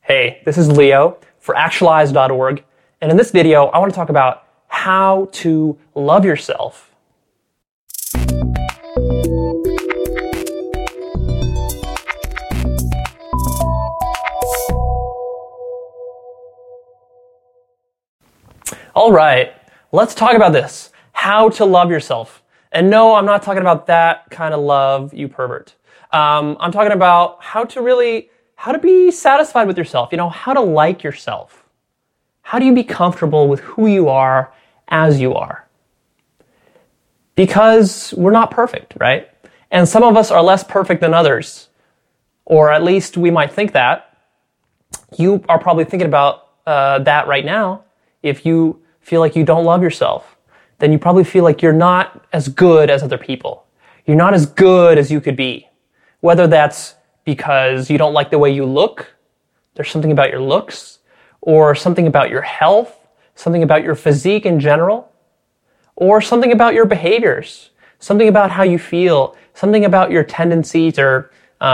Hey, this is Leo for Actualize.org, and in this video, I want to talk about how to love yourself. All right, let's talk about this. How to love yourself. And no, I'm not talking about that kind of love, you pervert. I'm talking about how to be satisfied with yourself, how to like yourself. How do you be comfortable with who you are as you are? Because we're not perfect, right? And some of us are less perfect than others. Or at least we might think that. You are probably thinking about that right now. If you feel like you don't love yourself, then you probably feel like you're not as good as other people. You're not as good as you could be. Whether that's because you don't like the way you look, there's something about your looks, or something about your health, something about your physique in general, or something about your behaviors, something about how you feel, something about your tendencies or,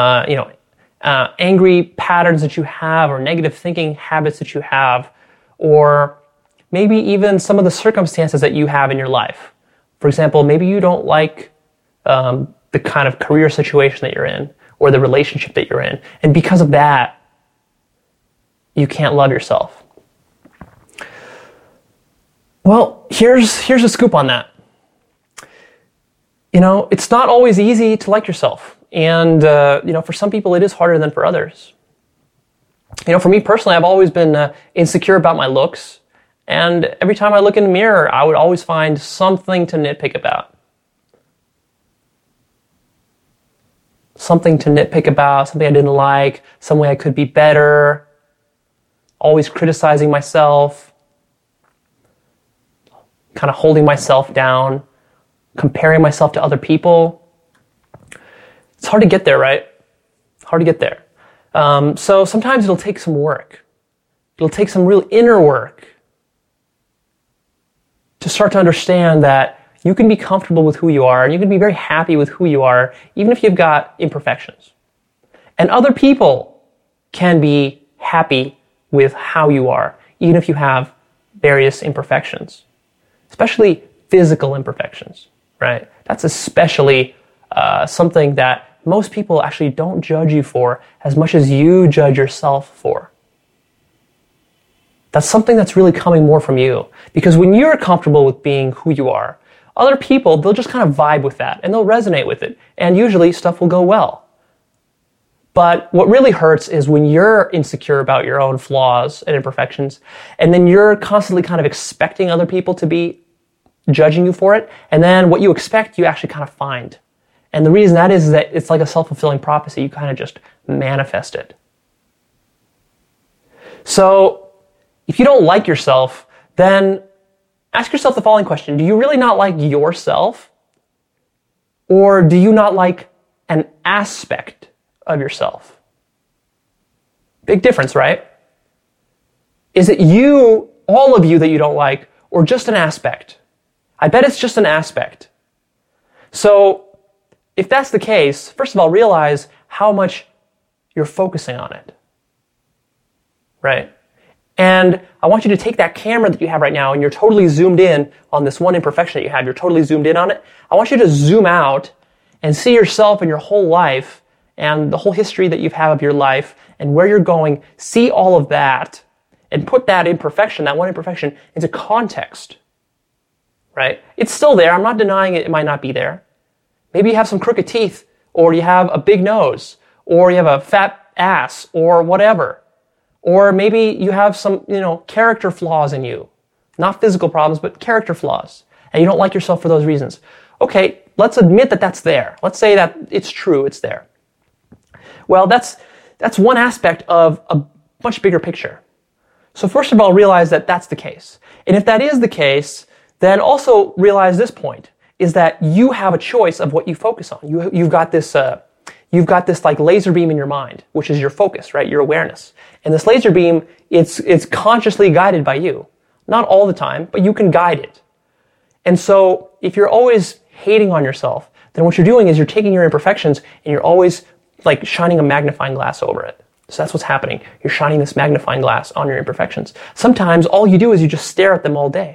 angry patterns that you have, or negative thinking habits that you have, or maybe even some of the circumstances that you have in your life. For example, maybe you don't like the kind of career situation that you're in, or the relationship that you're in. And because of that, you can't love yourself. Well, here's a scoop on that. It's not always easy to like yourself. And, for some people it is harder than for others. For me personally, I've always been insecure about my looks. And every time I look in the mirror, I would always find something to nitpick about. Something I didn't like, some way I could be better, always criticizing myself, kind of holding myself down, comparing myself to other people. It's hard to get there, right? Hard to get there. So sometimes it'll take some work. It'll take some real inner work to start to understand that you can be comfortable with who you are, and you can be very happy with who you are, even if you've got imperfections. And other people can be happy with how you are, even if you have various imperfections, especially physical imperfections, right? That's especially something that most people actually don't judge you for as much as you judge yourself for. That's something that's really coming more from you. Because when you're comfortable with being who you are, other people, they'll just kind of vibe with that and they'll resonate with it. And usually stuff will go well. But what really hurts is when you're insecure about your own flaws and imperfections, and then you're constantly kind of expecting other people to be judging you for it, and then what you expect, you actually kind of find. And the reason that is that it's like a self-fulfilling prophecy. You kind of just manifest it. So if you don't like yourself, then ask yourself the following question. Do you really not like yourself? Or do you not like an aspect of yourself? Big difference, right? Is it you, all of you, that you don't like, or just an aspect? I bet it's just an aspect. So if that's the case, first of all, realize how much you're focusing on it. Right? And I want you to take that camera that you have right now and you're totally zoomed in on this one imperfection that you have. You're totally zoomed in on it. I want you to zoom out and see yourself and your whole life and the whole history that you've had of your life and where you're going. See all of that and put that imperfection, that one imperfection, into context. Right? It's still there. I'm not denying it. It might not be there. Maybe you have some crooked teeth, or you have a big nose, or you have a fat ass, or whatever. Or maybe you have some, character flaws in you. Not physical problems, but character flaws. And you don't like yourself for those reasons. Okay, let's admit that that's there. Let's say that it's true, it's there. Well, that's one aspect of a much bigger picture. So first of all, realize that that's the case. And if that is the case, then also realize this point, is that you have a choice of what you focus on. You've got this like laser beam in your mind, which is your focus, right? Your awareness. And this laser beam, it's consciously guided by you. Not all the time, but you can guide it. And so if you're always hating on yourself, then what you're doing is you're taking your imperfections and you're always like shining a magnifying glass over it. So that's what's happening. You're shining this magnifying glass on your imperfections. Sometimes all you do is you just stare at them all day.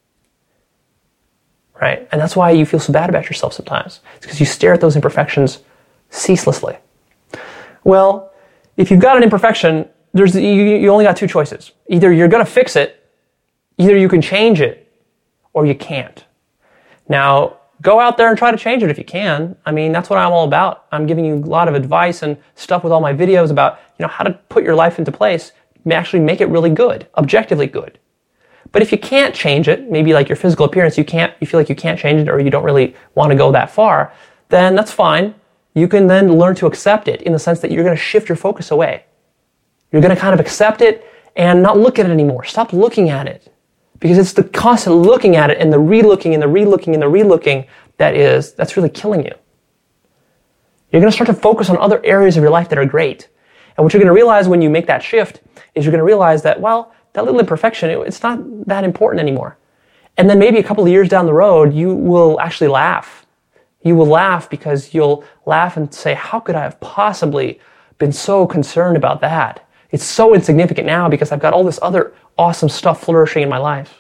Right? And that's why you feel so bad about yourself sometimes. It's because you stare at those imperfections ceaselessly. Well, if you've got an imperfection, you only got two choices. Either you're going to fix it, either you can change it, or you can't. Now, go out there and try to change it if you can. I mean, that's what I'm all about. I'm giving you a lot of advice and stuff with all my videos about, how to put your life into place, actually make it really good, objectively good. But if you can't change it, maybe like your physical appearance, you feel like you can't change it or you don't really want to go that far, then that's fine. You can then learn to accept it in the sense that you're going to shift your focus away. You're going to kind of accept it and not look at it anymore. Stop looking at it. Because it's the constant looking at it and the relooking and the relooking and the relooking that's really killing you. You're going to start to focus on other areas of your life that are great. And what you're going to realize when you make that shift is you're going to realize that, that little imperfection, it's not that important anymore. And then maybe a couple of years down the road, you will actually laugh. You will laugh because you'll laugh and say, how could I have possibly been so concerned about that? It's so insignificant now because I've got all this other awesome stuff flourishing in my life.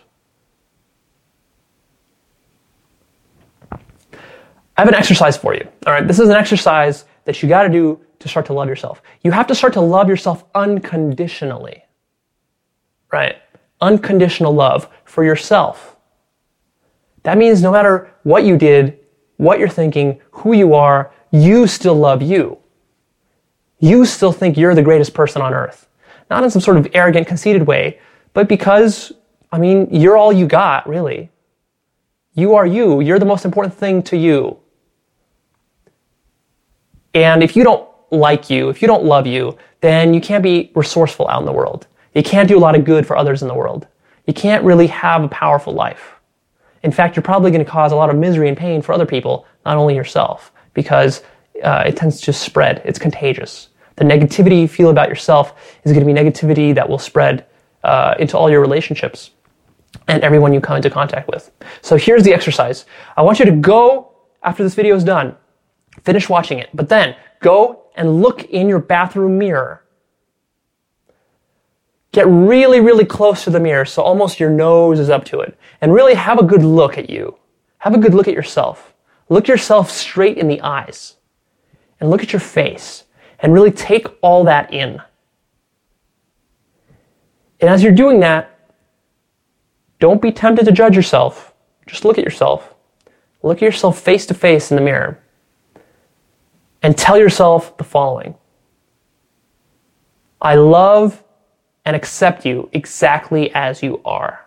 I have an exercise for you. All right, this is an exercise that you got to do to start to love yourself. You have to start to love yourself unconditionally. Right? Unconditional love for yourself. That means no matter what you did, what you're thinking, who you are, you still love you. You still think you're the greatest person on earth. Not in some sort of arrogant, conceited way, but because, you're all you got, really. You are you. You're the most important thing to you. And if you don't like you, if you don't love you, then you can't be resourceful out in the world. You can't do a lot of good for others in the world. You can't really have a powerful life. In fact, you're probably going to cause a lot of misery and pain for other people, not only yourself, because it tends to spread. It's contagious. The negativity you feel about yourself is going to be negativity that will spread into all your relationships and everyone you come into contact with. So here's the exercise. I want you to go, after this video is done, finish watching it, but then go and look in your bathroom mirror. Get really, really close to the mirror so almost your nose is up to it. And really have a good look at you. Have a good look at yourself. Look yourself straight in the eyes. And look at your face. And really take all that in. And as you're doing that, don't be tempted to judge yourself. Just look at yourself. Look at yourself face to face in the mirror. And tell yourself the following. I love and accept you exactly as you are.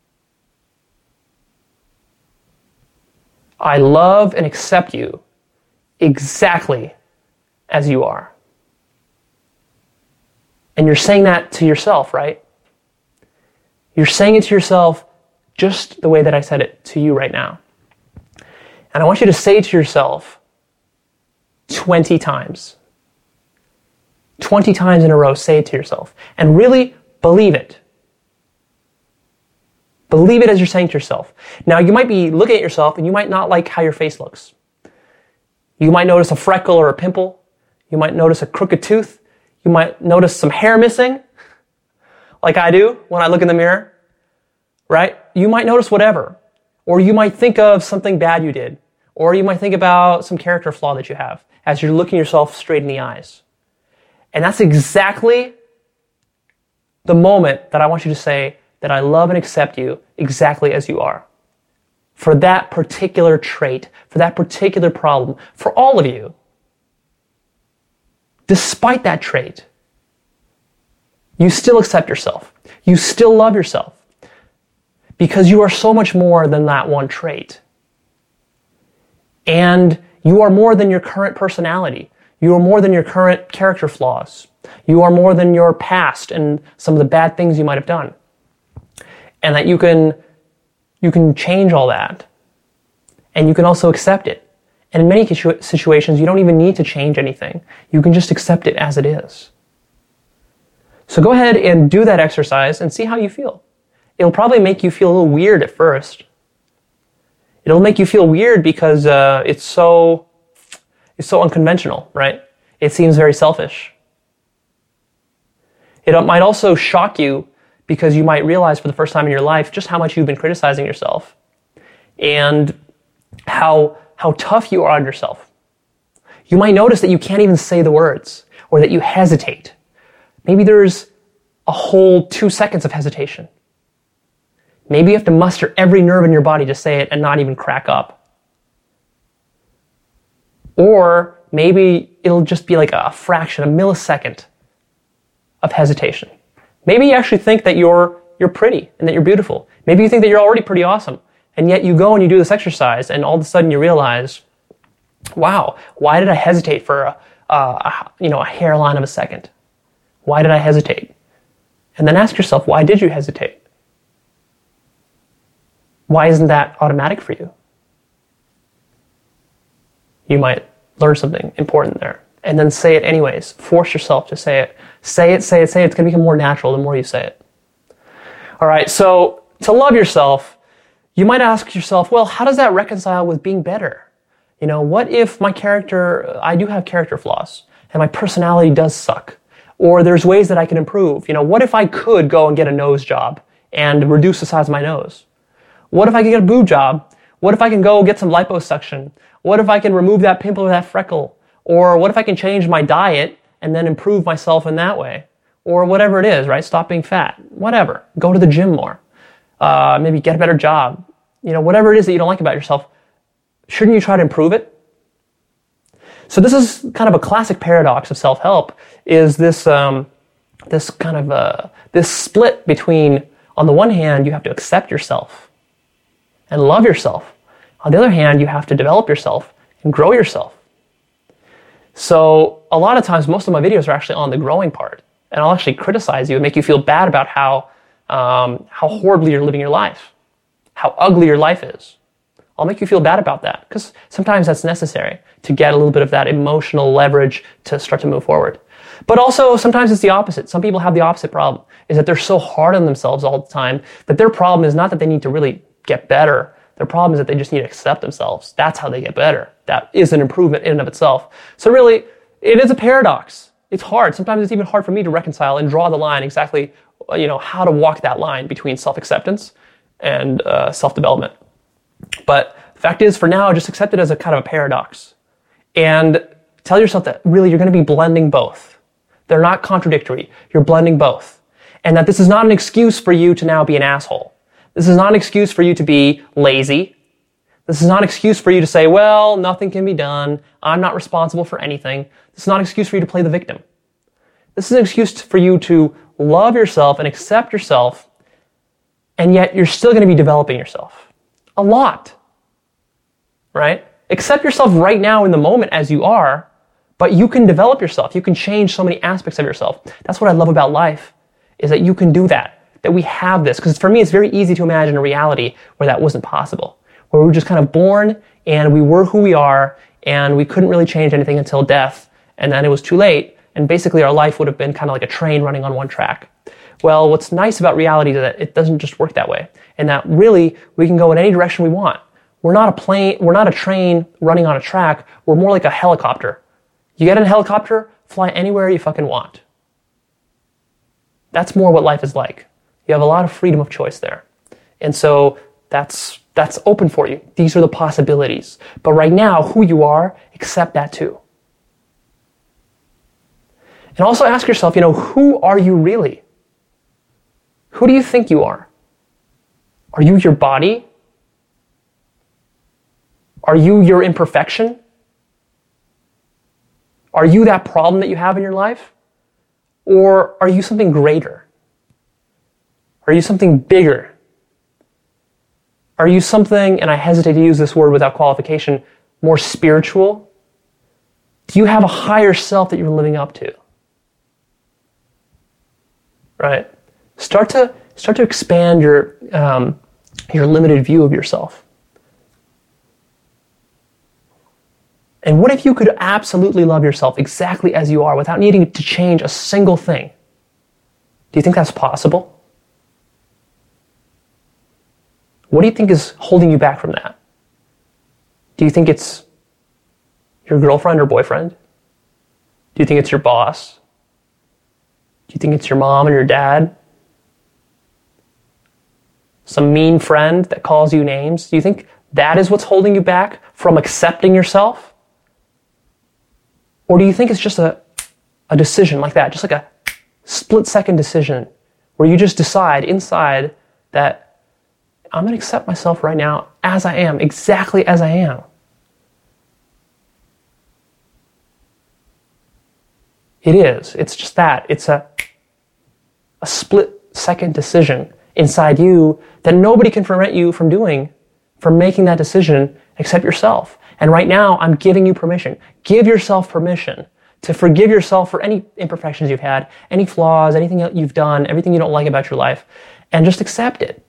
I love and accept you exactly as you are. And you're saying that to yourself, right? You're saying it to yourself just the way that I said it to you right now. And I want you to say it to yourself 20 times. 20 times in a row, say it to yourself. And really believe it. Believe it as you're saying to yourself. Now, you might be looking at yourself and you might not like how your face looks. You might notice a freckle or a pimple. You might notice a crooked tooth. You might notice some hair missing, like I do when I look in the mirror, right? You might notice whatever. Or you might think of something bad you did. Or you might think about some character flaw that you have as you're looking yourself straight in the eyes. And that's exactly the moment that I want you to say that I love and accept you exactly as you are. For that particular trait, for that particular problem, for all of you. Despite that trait, you still accept yourself. You still love yourself. Because you are so much more than that one trait. And you are more than your current personality. You are more than your current character flaws. You are more than your past and some of the bad things you might have done. And that you can change all that. And you can also accept it. And in many situations, you don't even need to change anything. You can just accept it as it is. So go ahead and do that exercise and see how you feel. It'll probably make you feel a little weird at first. It'll make you feel weird because it's so unconventional, right? It seems very selfish. It might also shock you because you might realize for the first time in your life just how much you've been criticizing yourself and how tough you are on yourself. You might notice that you can't even say the words or that you hesitate. Maybe there's a whole 2 seconds of hesitation. Maybe you have to muster every nerve in your body to say it and not even crack up. Or maybe it'll just be like a fraction, a millisecond of hesitation. Maybe you actually think that you're pretty and that you're beautiful. Maybe you think that you're already pretty awesome. And yet you go and you do this exercise and all of a sudden you realize, wow, why did I hesitate for a hairline of a second? Why did I hesitate? And then ask yourself, why did you hesitate? Why isn't that automatic for you? You might learn something important there. And then say it anyways. Force yourself to say it. Say it. It's going to become more natural the more you say it. All right, so to love yourself, you might ask yourself, well, how does that reconcile with being better? What if I do have character flaws and my personality does suck? Or there's ways that I can improve. What if I could go and get a nose job and reduce the size of my nose? What if I could get a boob job? What if I can go get some liposuction? What if I can remove that pimple or that freckle? Or what if I can change my diet and then improve myself in that way? Or whatever it is, right? Stop being fat. Whatever. Go to the gym more. Maybe get a better job. Whatever it is that you don't like about yourself, shouldn't you try to improve it? So this is kind of a classic paradox of self-help, is this split between, on the one hand, you have to accept yourself and love yourself. On the other hand, you have to develop yourself and grow yourself. So a lot of times, most of my videos are actually on the growing part, and I'll actually criticize you and make you feel bad about how horribly you're living your life, how ugly your life is. I'll make you feel bad about that because sometimes that's necessary to get a little bit of that emotional leverage to start to move forward. But also sometimes it's the opposite. Some people have the opposite problem, is that they're so hard on themselves all the time that their problem is not that they need to really get better. Their problem is that they just need to accept themselves. That's how they get better. That is an improvement in and of itself. So really, it is a paradox. It's hard. Sometimes it's even hard for me to reconcile and draw the line exactly, how to walk that line between self-acceptance and self-development. But the fact is, for now, just accept it as a kind of a paradox. And tell yourself that really you're going to be blending both. They're not contradictory. You're blending both. And that this is not an excuse for you to now be an asshole. This is not an excuse for you to be lazy. This is not an excuse for you to say, well, nothing can be done. I'm not responsible for anything. This is not an excuse for you to play the victim. This is an excuse for you to love yourself and accept yourself, and yet you're still going to be developing yourself. A lot, right? Accept yourself right now in the moment as you are, but you can develop yourself. You can change so many aspects of yourself. That's what I love about life, is that you can do that we have this. Because for me, it's very easy to imagine a reality where that wasn't possible, where we were just kind of born and we were who we are and we couldn't really change anything until death, and then it was too late, and basically our life would have been kind of like a train running on one track. Well, what's nice about reality is that it doesn't just work that way, and that really we can go in any direction we want. We're not a train running on a track. We're more like a helicopter. You get in a helicopter, fly anywhere you fucking want. That's more what life is like. You have a lot of freedom of choice there. And so that's open for you. These are the possibilities. But right now, who you are, accept that too. And also ask yourself, who are you really? Who do you think you are? Are you your body? Are you your imperfection? Are you that problem that you have in your life? Or are you something greater? Are you something bigger? Are you something, and I hesitate to use this word without qualification, more spiritual? Do you have a higher self that you're living up to? Right? Start to expand your limited view of yourself. And what if you could absolutely love yourself exactly as you are without needing to change a single thing? Do you think that's possible? What do you think is holding you back from that? Do you think it's your girlfriend or boyfriend? Do you think it's your boss? Do you think it's your mom and your dad? Some mean friend that calls you names? Do you think that is what's holding you back from accepting yourself? Or do you think it's just a decision like that, just like a split-second decision where you just decide inside that I'm going to accept myself right now as I am, exactly as I am? It is. It's just that. It's a split-second decision inside you that nobody can prevent you from doing, from making that decision except yourself. And right now, I'm giving you permission. Give yourself permission to forgive yourself for any imperfections you've had, any flaws, anything that you've done, everything you don't like about your life, and just accept it.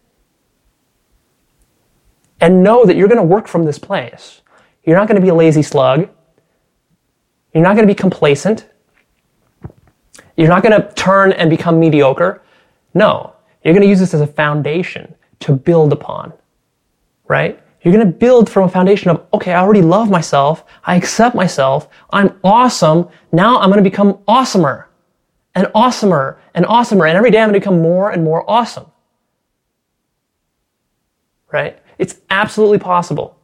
And know that you're going to work from this place. You're not going to be a lazy slug. You're not going to be complacent. You're not going to turn and become mediocre. No, you're going to use this as a foundation to build upon, right? You're going to build from a foundation of, okay, I already love myself. I accept myself. I'm awesome. Now I'm going to become awesomer and awesomer and awesomer. And every day I'm going to become more and more awesome, right? It's absolutely possible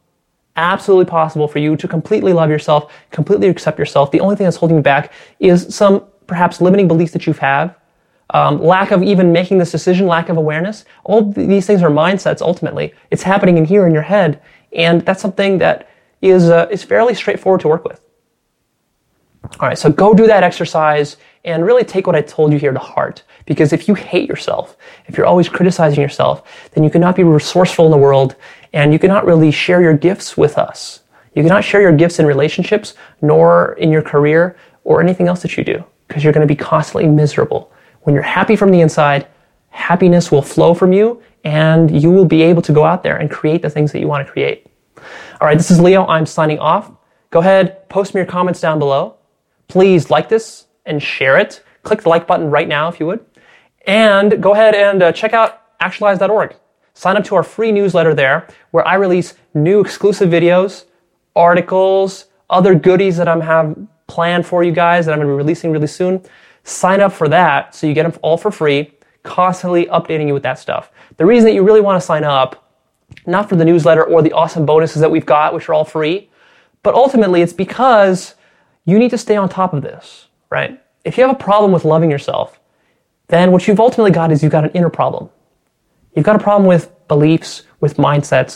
for you to completely love yourself, completely accept yourself. The only thing that's holding you back is some perhaps limiting beliefs that you have, lack of even making this decision, lack of awareness. All these things are mindsets ultimately. It's happening in here in your head, and that's something that is fairly straightforward to work with. All right, so go do that exercise and really take what I told you here to heart. Because if you hate yourself, if you're always criticizing yourself, then you cannot be resourceful in the world, and you cannot really share your gifts with us. You cannot share your gifts in relationships, nor in your career, or anything else that you do, because you're going to be constantly miserable. When you're happy from the inside, happiness will flow from you, and you will be able to go out there and create the things that you want to create. All right, this is Leo. I'm signing off. Go ahead, post me your comments down below. Please like this and share it. Click the like button right now if you would. And go ahead and check out actualize.org. Sign up to our free newsletter there, where I release new exclusive videos, articles, other goodies that I have planned for you guys that I'm going to be releasing really soon. Sign up for that so you get them all for free, constantly updating you with that stuff. The reason that you really want to sign up, not for the newsletter or the awesome bonuses that we've got, which are all free, but ultimately it's because you need to stay on top of this, right? If you have a problem with loving yourself, then what you've ultimately got is you've got an inner problem. You've got a problem with beliefs, with mindsets,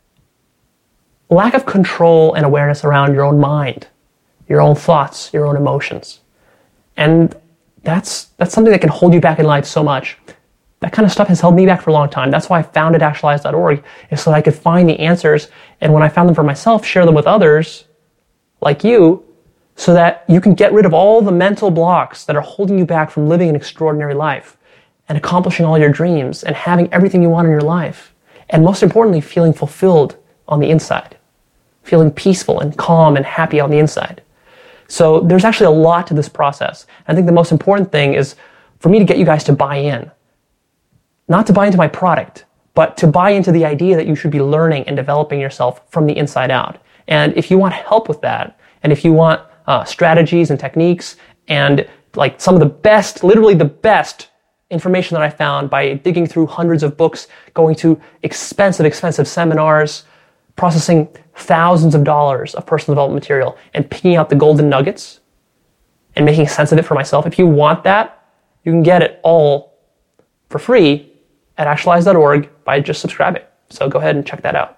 lack of control and awareness around your own mind, your own thoughts, your own emotions. And that's something that can hold you back in life so much. That kind of stuff has held me back for a long time. That's why I founded actualize.org, is so that I could find the answers, and when I found them for myself, share them with others like you, so that you can get rid of all the mental blocks that are holding you back from living an extraordinary life and accomplishing all your dreams and having everything you want in your life. And most importantly, feeling fulfilled on the inside, feeling peaceful and calm and happy on the inside. So there's actually a lot to this process. I think the most important thing is for me to get you guys to buy in. Not to buy into my product, but to buy into the idea that you should be learning and developing yourself from the inside out. And if you want help with that, and if you want strategies and techniques and like some of the best, literally the best information that I found by digging through hundreds of books, going to expensive seminars, processing thousands of dollars of personal development material and picking out the golden nuggets and making sense of it for myself. If you want that, you can get it all for free at actualize.org by just subscribing. So go ahead and check that out.